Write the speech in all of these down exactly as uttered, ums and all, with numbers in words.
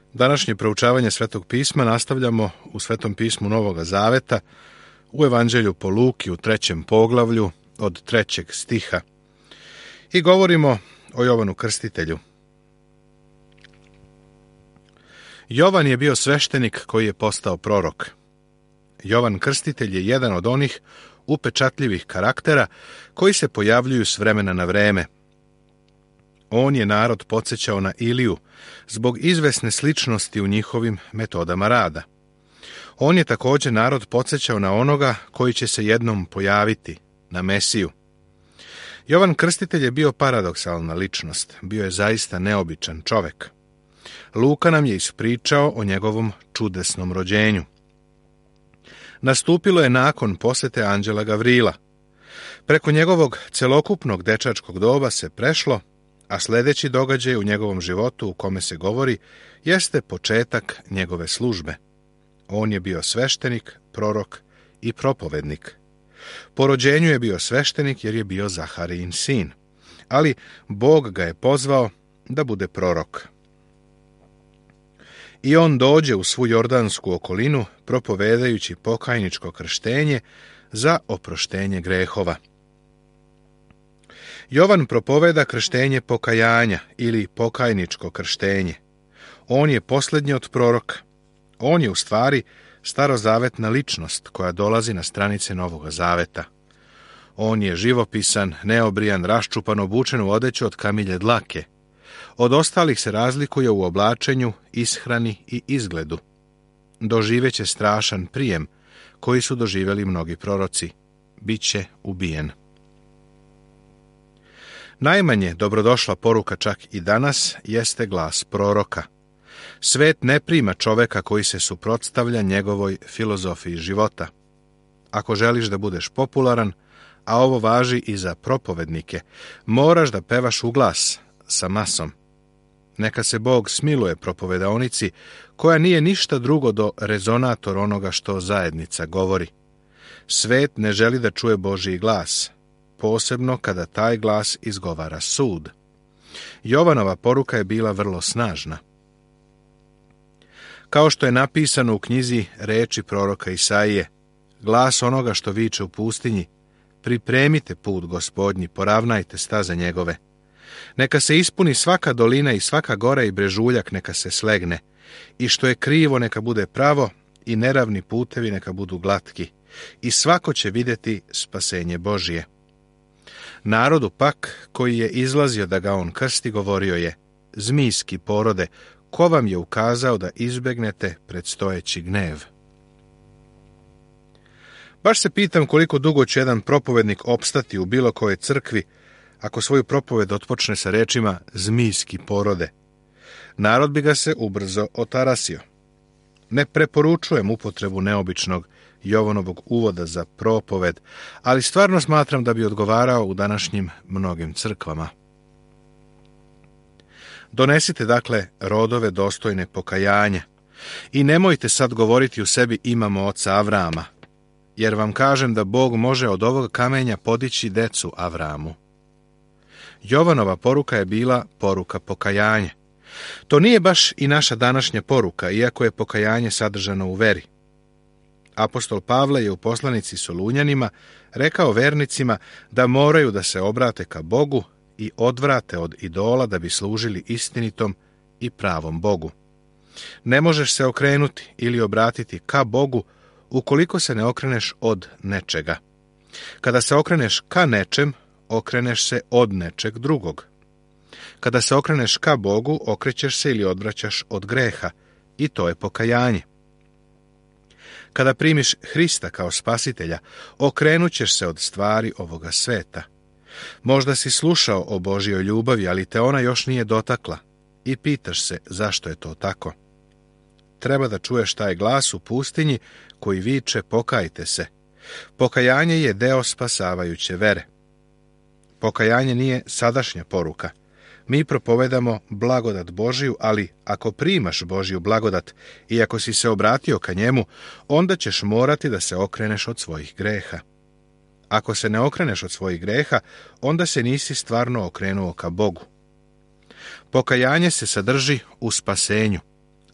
Današnje proučavanje Svetog pisma nastavljamo u Svetom pismu Novoga Zaveta, u Evanđelju po Luki u trećem poglavlju od trećeg stiha. I govorimo o Jovanu Krstitelju. Jovan je bio sveštenik koji je postao prorok. Jovan Krstitelj je jedan od onih upečatljivih karaktera koji se pojavljuju s vremena na vreme. On je narod podsjećao na Iliju zbog izvesne sličnosti u njihovim metodama rada. On je također narod podsjećao na onoga koji će se jednom pojaviti, na Mesiju. Jovan Krstitelj je bio paradoksalna ličnost, bio je zaista neobičan čovek. Luka nam je ispričao o njegovom čudesnom rođenju. Nastupilo je nakon posete anđela Gavrila. Preko njegovog celokupnog dečačkog doba se prešlo, a sljedeći događaj u njegovom životu u kome se govori jeste početak njegove službe. On je bio sveštenik, prorok i propovednik. Po rođenju je bio sveštenik jer je bio Zaharijin sin, ali Bog ga je pozvao da bude prorok. I on dođe u svu jordansku okolinu propovedajući pokajničko krštenje za oproštenje grehova. Jovan propoveda krštenje pokajanja ili pokajničko krštenje. On je posljednji od proroka. On je u stvari starozavetna ličnost koja dolazi na stranice Novoga Zaveta. On je živopisan, neobrijan, raščupan, obučen u odeću od kamilje dlake. Od ostalih se razlikuje u oblačenju, ishrani i izgledu. Doživeće strašan prijem koji su doživjeli mnogi proroci. Biće ubijen. Najmanje dobrodošla poruka čak i danas jeste glas proroka. Svet ne prima čoveka koji se suprotstavlja njegovoj filozofiji života. Ako želiš da budeš popularan, a ovo važi i za propovednike, moraš da pevaš u glas, sa masom. Neka se Bog smiluje propovedaonici koja nije ništa drugo do rezonator onoga što zajednica govori. Svet ne želi da čuje Božji glas, posebno kada taj glas izgovara sud. Jovanova poruka je bila vrlo snažna. Kao što je napisano u knjizi reči proroka Isaije, glas onoga što viče u pustinji, pripremite put Gospodnji, poravnajte staze njegove. Neka se ispuni svaka dolina i svaka gora i brežuljak neka se slegne, i što je krivo neka bude pravo i neravni putevi neka budu glatki, i svako će vidjeti spasenje Božije. Narodu pak, koji je izlazio da ga on krsti, govorio je: zmijski porode, ko vam je ukazao da izbegnete predstojeći gnev? Baš se pitam koliko dugo će jedan propovednik opstati u bilo kojoj crkvi ako svoju propoved otpočne sa rečima zmijski porode. Narod bi ga se ubrzo otarasio. Ne preporučujem upotrebu neobičnog Jovanovog uvoda za propoved, ali stvarno smatram da bi odgovarao u današnjim mnogim crkvama. Donesite dakle rodove dostojne pokajanja i nemojte sad govoriti u sebi imamo oca Avrama, jer vam kažem da Bog može od ovog kamenja podići decu Avramu. Jovanova poruka je bila poruka pokajanja. To nije baš i naša današnja poruka, iako je pokajanje sadržano u veri. Apostol Pavle je u poslanici Solunjanima rekao vernicima da moraju da se obrate ka Bogu i odvrate od idola da bi služili istinitom i pravom Bogu. Ne možeš se okrenuti ili obratiti ka Bogu ukoliko se ne okreneš od nečega. Kada se okreneš ka nečem, okreneš se od nečeg drugog. Kada se okreneš ka Bogu, okrećeš se ili odvraćaš od greha, i to je pokajanje. Kada primiš Hrista kao spasitelja, okrenut ćeš se od stvari ovoga sveta. Možda si slušao o Božjoj ljubavi, ali te ona još nije dotakla i pitaš se zašto je to tako. Treba da čuješ taj glas u pustinji koji viče pokajte se. Pokajanje je deo spasavajuće vere. Pokajanje nije sadašnja poruka. Mi propovedamo blagodat Božiju, ali ako primaš Božju blagodat i ako si se obratio ka njemu, onda ćeš morati da se okreneš od svojih greha. Ako se ne okreneš od svojih greha, onda se nisi stvarno okrenuo ka Bogu. Pokajanje se sadrži u spasenju,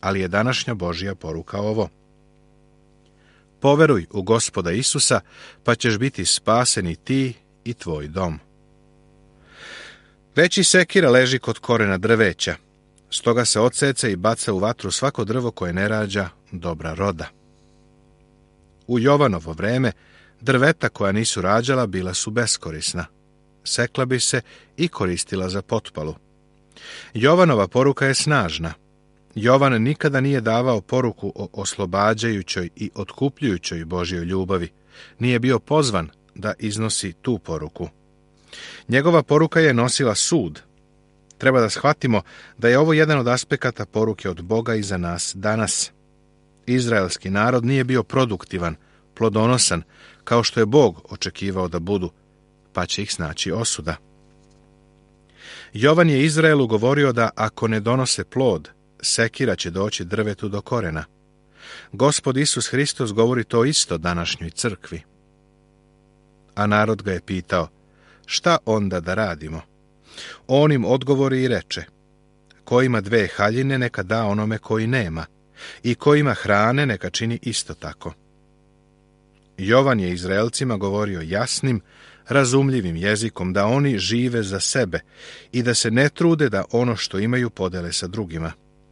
ali je današnja Božja poruka ovo. Poveruj u Gospoda Isusa, pa ćeš biti spasen i ti i tvoj dom. Već i sekira leži kod korena drveća, stoga se odseca i baca u vatru svako drvo koje ne rađa dobra roda. U Jovanovo vreme drveta koja nisu rađala bila su beskorisna. Sekla bi se i koristila za potpalu. Jovanova poruka je snažna. Jovan nikada nije davao poruku o oslobađajućoj i otkupljujućoj Božjoj ljubavi. Nije bio pozvan da iznosi tu poruku. Njegova poruka je nosila sud. Treba da shvatimo da je ovo jedan od aspekata poruke od Boga i za nas danas. Izraelski narod nije bio produktivan, plodonosan, kao što je Bog očekivao da budu, pa će ih snaći osuda. Jovan je Izraelu govorio da ako ne donose plod, sekira će doći drvetu do korena. Gospod Isus Hristos govori to isto današnjoj crkvi. A narod ga je pitao, šta onda da radimo? On im odgovori i reče, ko ima dve haljine neka da onome koji nema, i ko ima hrane neka čini isto tako. Jovan je Izraelcima govorio jasnim, razumljivim jezikom da oni žive za sebe i da se ne trude da ono što imaju podele sa drugima.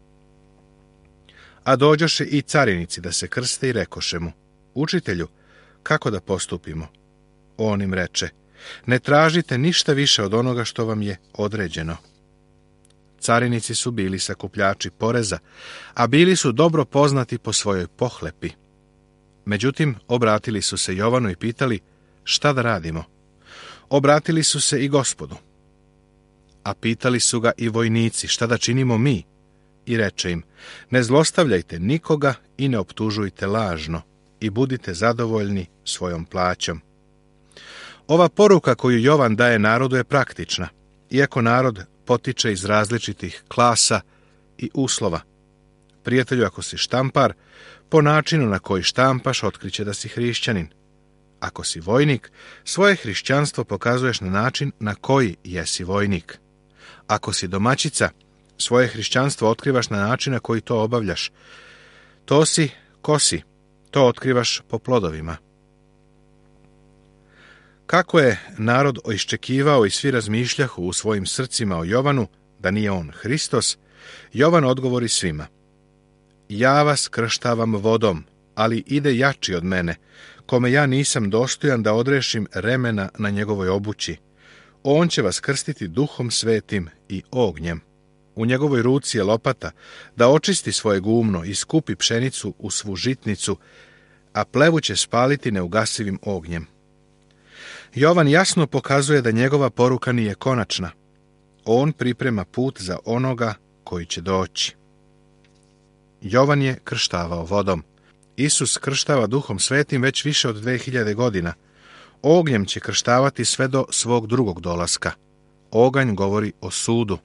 A dođoše i carinici da se krste i rekoše mu, učitelju, kako da postupimo? On im reče, ne tražite ništa više od onoga što vam je određeno. Carinici su bili sakupljači poreza, a bili su dobro poznati po svojoj pohlepi. Međutim, obratili su se Jovanu i pitali, šta da radimo? Obratili su se i Gospodu. A pitali su ga i vojnici, šta da činimo mi? I reče im, ne zlostavljajte nikoga i ne optužujte lažno i budite zadovoljni svojom plaćom. Ova poruka koju Jovan daje narodu je praktična, iako narod potiče iz različitih klasa i uslova. Prijatelju, ako si štampar, po načinu na koji štampaš otkriće da si hrišćanin. Ako si vojnik, svoje hrišćanstvo pokazuješ na način na koji jesi vojnik. Ako si domaćica, svoje hrišćanstvo otkrivaš na način na koji to obavljaš. To si ko si, to otkrivaš po plodovima. Kako je narod iščekivao i svi razmišljahu u svojim srcima o Jovanu, da nije on Hristos, Jovan odgovori svima. Ja vas krštavam vodom, ali ide jači od mene, kome ja nisam dostojan da odrešim remena na njegovoj obući. On će vas krstiti duhom svetim i ognjem. U njegovoj ruci je lopata, da očisti svoje gumno i skupi pšenicu u svu žitnicu, a plevu će spaliti neugasivim ognjem. Jovan jasno pokazuje da njegova poruka nije konačna. On priprema put za onoga koji će doći. Jovan je krštavao vodom. Isus krštava duhom svetim već više od dve hiljade godina. Ognjem će krštavati sve do svog drugog dolaska. Oganj govori o sudu.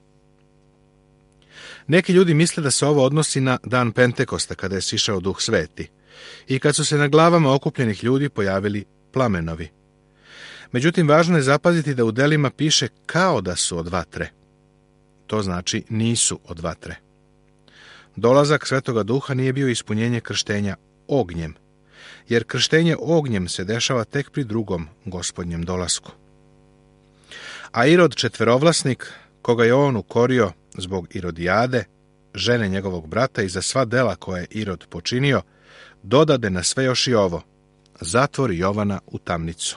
Neki ljudi misle da se ovo odnosi na dan Pentekosta, kada je sišao duh sveti, i kad su se na glavama okupljenih ljudi pojavili plamenovi. Međutim, važno je zapaziti da u delima piše kao da su od vatre. To znači nisu od vatre. Dolazak Svetoga Duha nije bio ispunjenje krštenja ognjem, jer krštenje ognjem se dešava tek pri drugom Gospodnjem dolasku. A Irod četverovlasnik, koga je on ukorio zbog Irodijade, žene njegovog brata, i za sva dela koje je Irod počinio, dodade na sve još i ovo, zatvori Jovana u tamnicu.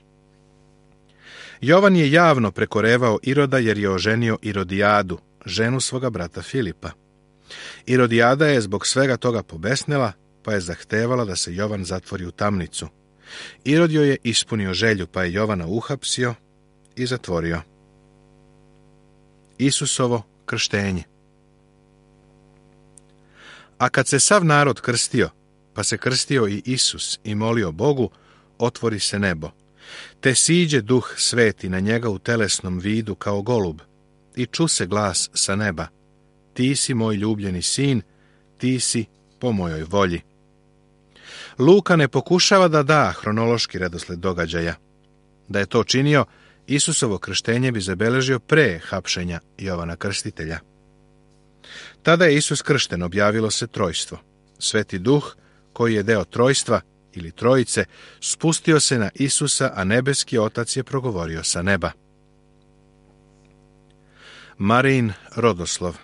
Jovan je javno prekorevao Iroda jer je oženio Irodijadu, ženu svoga brata Filipa. Irodijada je zbog svega toga pobesnela, pa je zahtevala da se Jovan zatvori u tamnicu. Irod joj je ispunio želju, pa je Jovana uhapsio i zatvorio. Isusovo krštenje. A kad se sav narod krstio, pa se krstio i Isus i molio Bogu, otvori se nebo. Te siđe duh sveti na njega u telesnom vidu kao golub, i ču se glas sa neba. Ti si moj ljubljeni sin, ti si po mojoj volji. Luka ne pokušava da da hronološki redosled događaja. Da je to činio, Isusovo krštenje bi zabeležio pre hapšenja Jovana Krstitelja. Tada je Isus kršten, objavilo se trojstvo. Sveti Duh, koji je deo trojstva ili trojice, spustio se na Isusa, a nebeski Otac je progovorio sa neba. Marijin rodoslov.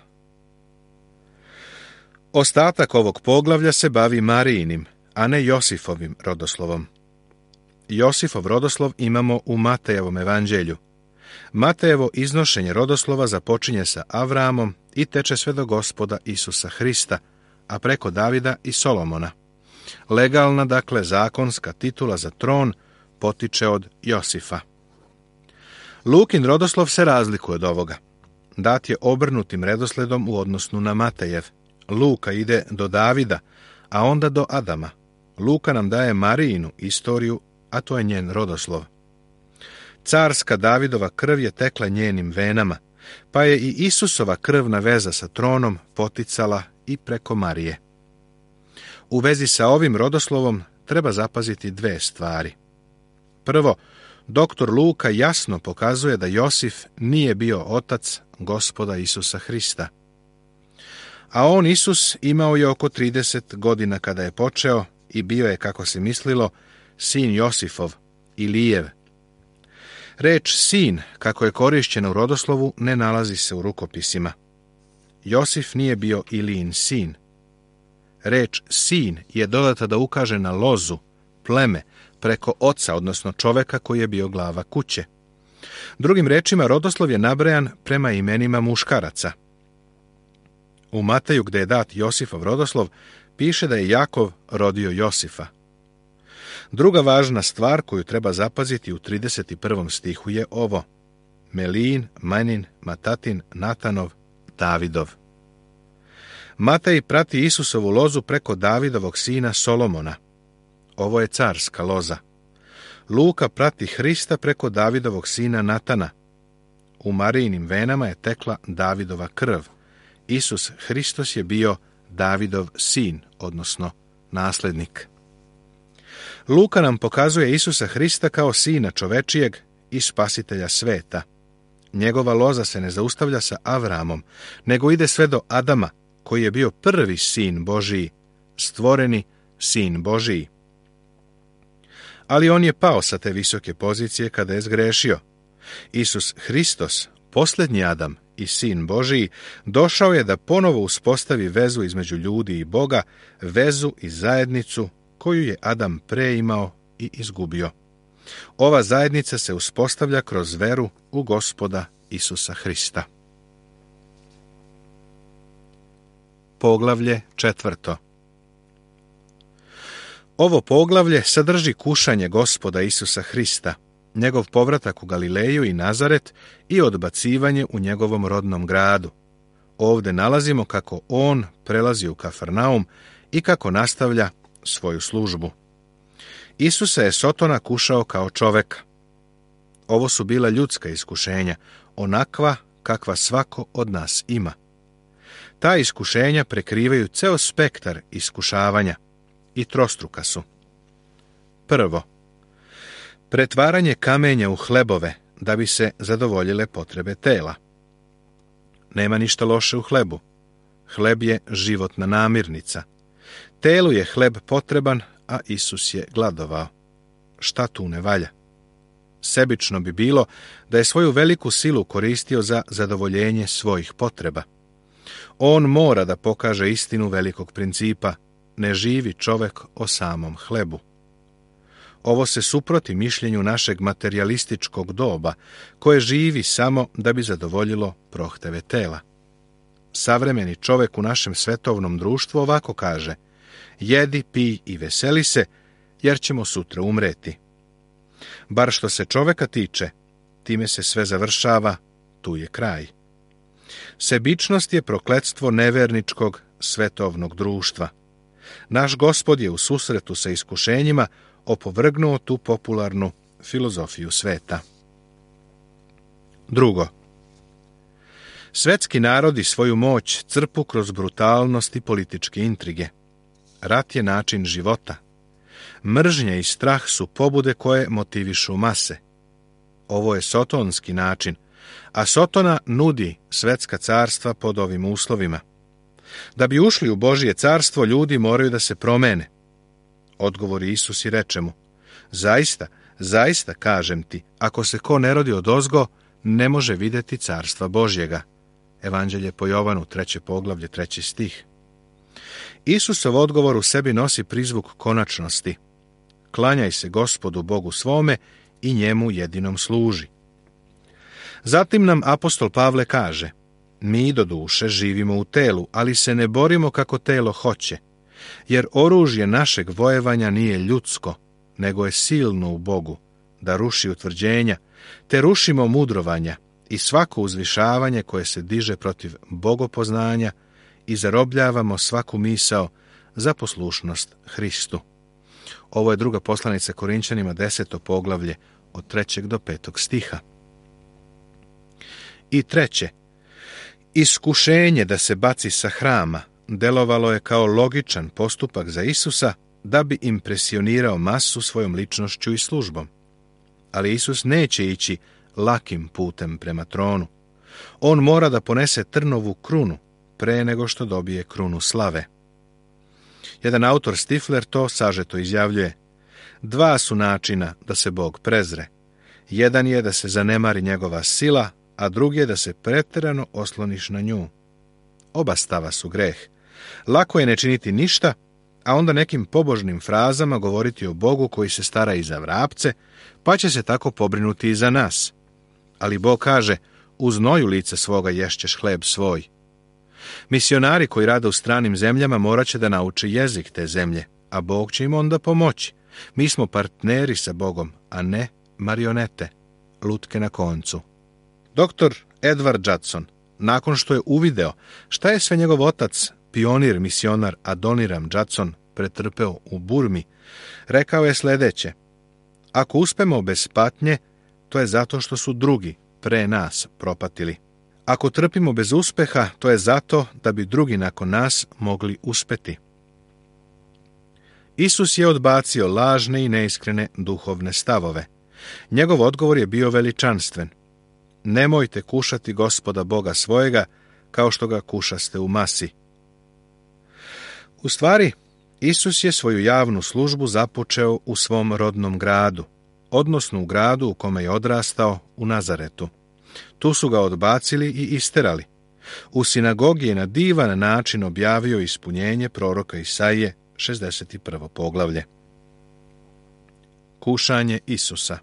Ostatak ovog poglavlja se bavi Marijinim, a ne Josifovim rodoslovom. Josifov rodoslov imamo u Matejevom evanđelju. Matejevo iznošenje rodoslova započinje sa Avramom i teče sve do Gospoda Isusa Hrista, a preko Davida i Solomona. Legalna, dakle zakonska titula za tron potiče od Josifa. Lukin rodoslov se razlikuje od ovoga. Dat je obrnutim redosledom u odnosu na Matejev. Luka ide do Davida, a onda do Adama. Luka nam daje Marijinu istoriju, a to je njen rodoslov. Carska Davidova krv je tekla njenim venama, pa je i Isusova krvna veza sa tronom poticala i preko Marije. U vezi sa ovim rodoslovom treba zapaziti dve stvari. Prvo, doktor Luka jasno pokazuje da Josif nije bio otac Gospoda Isusa Hrista. A on, Isus, imao je oko trideset godina kada je počeo i bio je, kako se mislilo, sin Josifov, Ilijev. Reč sin, kako je korišćena u rodoslovu, ne nalazi se u rukopisima. Josif nije bio Ilijin sin. Reč sin je dodata da ukaže na lozu, pleme, preko oca, odnosno čoveka koji je bio glava kuće. Drugim rečima, rodoslov je nabrajan prema imenima muškaraca. U Mateju, gde je dat Josifov rodoslov, piše da je Jakov rodio Josifa. Druga važna stvar koju treba zapaziti u trideset prvom stihu je ovo: Melin, Manin, Matatin, Natanov, Davidov. Matej prati Isusovu lozu preko Davidovog sina Solomona. Ovo je carska loza. Luka prati Hrista preko Davidovog sina Natana. U Marijinim venama je tekla Davidova krv. Isus Hristos je bio Davidov sin, odnosno naslednik. Luka nam pokazuje Isusa Hrista kao sina čovečijeg i spasitelja sveta. Njegova loza se ne zaustavlja sa Avramom, nego ide sve do Adama, koji je bio prvi sin Božiji, stvoreni sin Božiji. Ali on je pao sa te visoke pozicije kada je zgrešio. Isus Hristos, posljednji Adam i sin Božiji, došao je da ponovo uspostavi vezu između ljudi i Boga, vezu i zajednicu koju je Adam pre imao i izgubio. Ova zajednica se uspostavlja kroz veru u Gospoda Isusa Hrista. Poglavlje četvrto. Ovo poglavlje sadrži kušanje Gospoda Isusa Hrista, njegov povratak u Galileju i Nazaret i odbacivanje u njegovom rodnom gradu. Ovdje nalazimo kako on prelazi u Kafarnaum i kako nastavlja svoju službu. Isusa je Sotona kušao kao čoveka. Ovo su bila ljudska iskušenja, onakva kakva svako od nas ima. Ta iskušenja prekrivaju ceo spektar iskušavanja i trostruka su. Prvo, pretvaranje kamenja u hlebove da bi se zadovoljile potrebe tela. Nema ništa loše u hlebu. Hleb je životna namirnica. Telu je hleb potreban, a Isus je gladovao. Šta tu ne valja? Sebično bi bilo da je svoju veliku silu koristio za zadovoljenje svojih potreba. On mora da pokaže istinu velikog principa: ne živi čovek o samom hlebu. Ovo se suproti mišljenju našeg materijalističkog doba, koje živi samo da bi zadovoljilo prohteve tela. Savremeni čovek u našem svetovnom društvu ovako kaže: jedi, pij i veseli se, jer ćemo sutra umreti. Bar što se čoveka tiče, time se sve završava, tu je kraj. Sebičnost je prokletstvo neverničkog svetovnog društva. Naš Gospod je u susretu sa iskušenjima opovrgnuo tu popularnu filozofiju sveta. Drugo, svetski narodi svoju moć crpu kroz brutalnost i političke intrige. Rat je način života. Mržnja i strah su pobude koje motivišu mase. Ovo je sotonski način, a Sotona nudi svetska carstva pod ovim uslovima. Da bi ušli u Božje carstvo, ljudi moraju da se promene. Odgovori Isus i reče mu, zaista, zaista kažem ti, ako se ko ne rodi odozgo, ne može vidjeti carstva Božjega. Evanđelje po Jovanu, treće poglavlje, treći stih. Isusov odgovor u sebi nosi prizvuk konačnosti. Klanjaj se Gospodu Bogu svome i njemu jedinom služi. Zatim nam apostol Pavle kaže, mi do duše živimo u telu, ali se ne borimo kako telo hoće, jer oružje našeg vojevanja nije ljudsko, nego je silno u Bogu, da ruši utvrđenja, te rušimo mudrovanja i svako uzvišavanje koje se diže protiv bogopoznanja i zarobljavamo svaku misao za poslušnost Hristu. Ovo je druga poslanica Korinčanima, deseto poglavlje, od trećeg do petog stiha. I treće, iskušenje da se baci sa hrama delovalo je kao logičan postupak za Isusa da bi impresionirao masu svojom ličnošću i službom. Ali Isus neće ići lakim putem prema tronu. On mora da ponese trnovu krunu pre nego što dobije krunu slave. Jedan autor Stifler to sažeto izjavljuje. Dva su načina da se Bog prezre. Jedan je da se zanemari njegova sila, a drugi je da se pretjerano osloniš na nju. Oba stava su greh. Lako je ne činiti ništa, a onda nekim pobožnim frazama govoriti o Bogu koji se stara i za vrapce, pa će se tako pobrinuti i za nas. Ali Bog kaže, u znoju lica svoga ješćeš hleb svoj. Misionari koji rade u stranim zemljama morat će da nauče jezik te zemlje, a Bog će im onda pomoći. Mi smo partneri sa Bogom, a ne marionete, lutke na koncu. Doktor Edward Judson, nakon što je uvideo šta je sve njegov otac, pionir misionar Adoniram Judson, pretrpeo u Burmi, rekao je sljedeće: ako uspemo bez patnje, to je zato što su drugi pre nas propatili. Ako trpimo bez uspeha, to je zato da bi drugi nakon nas mogli uspeti. Isus je odbacio lažne i neiskrene duhovne stavove. Njegov odgovor je bio veličanstven. Nemojte kušati Gospoda Boga svojega kao što ga kušaste u masi. U stvari, Isus je svoju javnu službu započeo u svom rodnom gradu, odnosno u gradu u kome je odrastao, u Nazaretu. Tu su ga odbacili i isterali. U sinagogi je na divan način objavio ispunjenje proroka Isaije, šezdeset prvo poglavlje. Kušanje Isusa.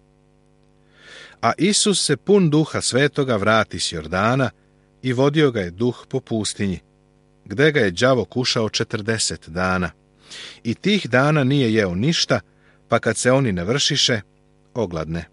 A Isus se pun duha svetoga vrati s Jordana i vodio ga je duh po pustinji, gde ga je đavo kušao četrdeset dana. I tih dana nije jeo ništa, pa kad se oni navršiše, ogladne.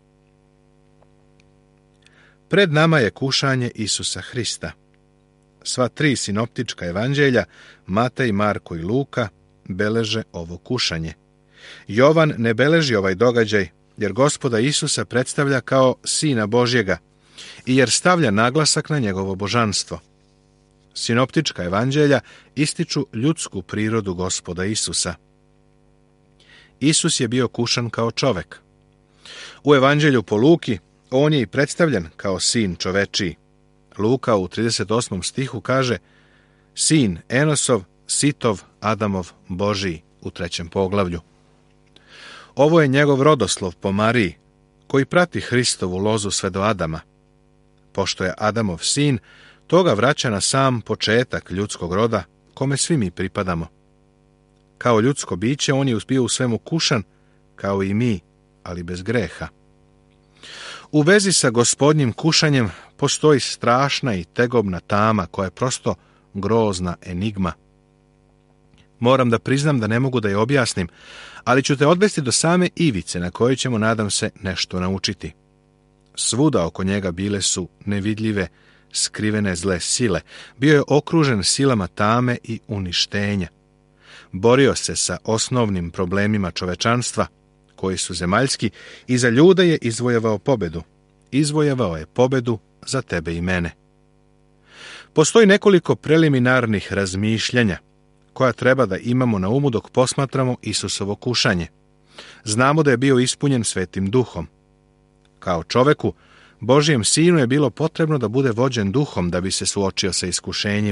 Pred nama je kušanje Isusa Hrista. Sva tri sinoptička evanđelja, Matej, Marko i Luka, beleže ovo kušanje. Jovan ne beleži ovaj događaj, jer Gospoda Isusa predstavlja kao Sina Božjega i jer stavlja naglasak na njegovo božanstvo. Sinoptička evanđelja ističu ljudsku prirodu Gospoda Isusa. Isus je bio kušan kao čovek. U evanđelju po Luki on je i predstavljen kao sin čovečiji. Luka u trideset osmom stihu kaže: sin Enosov, Sitov, Adamov, Božiji, u trećem poglavlju. Ovo je njegov rodoslov po Mariji, koji prati Hristovu lozu sve do Adama. Pošto je Adamov sin, to ga vraća na sam početak ljudskog roda, kome svi mi pripadamo. Kao ljudsko biće, on je bio u svemu kušan, kao i mi, ali bez greha. U vezi sa Gospodnjim kušanjem postoji strašna i tegobna tama koja je prosto grozna enigma. Moram da priznam da ne mogu da je objasnim, ali ću te odvesti do same ivice na kojoj ćemo, nadam se, nešto naučiti. Svuda oko njega bile su nevidljive, skrivene zle sile. Bio je okružen silama tame i uništenja. Borio se sa osnovnim problemima čovečanstva, koji su zemaljski, i za ljude je izvojevao pobedu. Izvojevao je pobedu za tebe i mene. Postoji nekoliko preliminarnih razmišljanja koja treba da imamo na umu dok posmatramo Isusovo kušanje. Znamo da je bio ispunjen Svetim Duhom. Kao čoveku, Božjem sinu je bilo potrebno da bude vođen duhom da bi se suočio sa iskušenjima.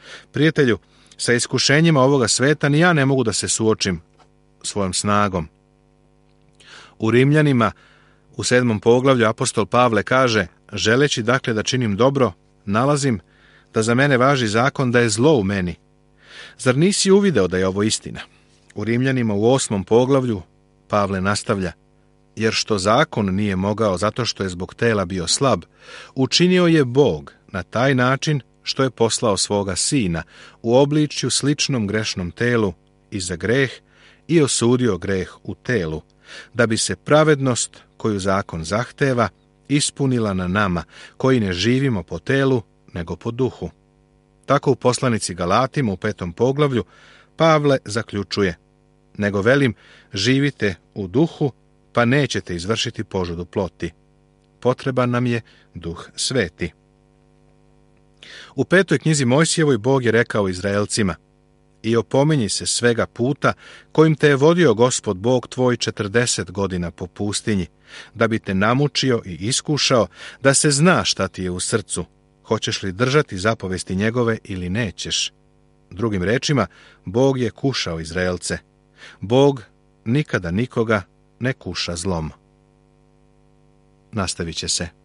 Prijatelju, sa iskušenjima ovoga sveta ni ja ne mogu da se suočim svojom snagom. U Rimljanima, u sedmom poglavlju, apostol Pavle kaže: želeći dakle da činim dobro, nalazim da za mene važi zakon da je zlo u meni. Zar nisi uvideo da je ovo istina? U Rimljanima u osmom poglavlju Pavle nastavlja: jer što zakon nije mogao zato što je zbog tela bio slab, učinio je Bog na taj način što je poslao svoga sina u obličju sličnom grešnom telu i za greh i osudio greh u telu, da bi se pravednost koju zakon zahteva ispunila na nama, koji ne živimo po telu, nego po duhu. Tako u poslanici Galatima u petom poglavlju Pavle zaključuje: nego velim, živite u duhu, pa nećete izvršiti požudu ploti. Potreban nam je Duh Sveti. U petoj knjizi Mojsijevoj Bog je rekao Izraelcima: i opominji se svega puta kojim te je vodio Gospod Bog tvoj četrdeset godina po pustinji, da bi te namučio i iskušao, da se zna šta ti je u srcu, hoćeš li držati zapovesti njegove ili nećeš. Drugim rečima, Bog je kušao Izraelce. Bog nikada nikoga ne kuša zlom. Nastavit će se.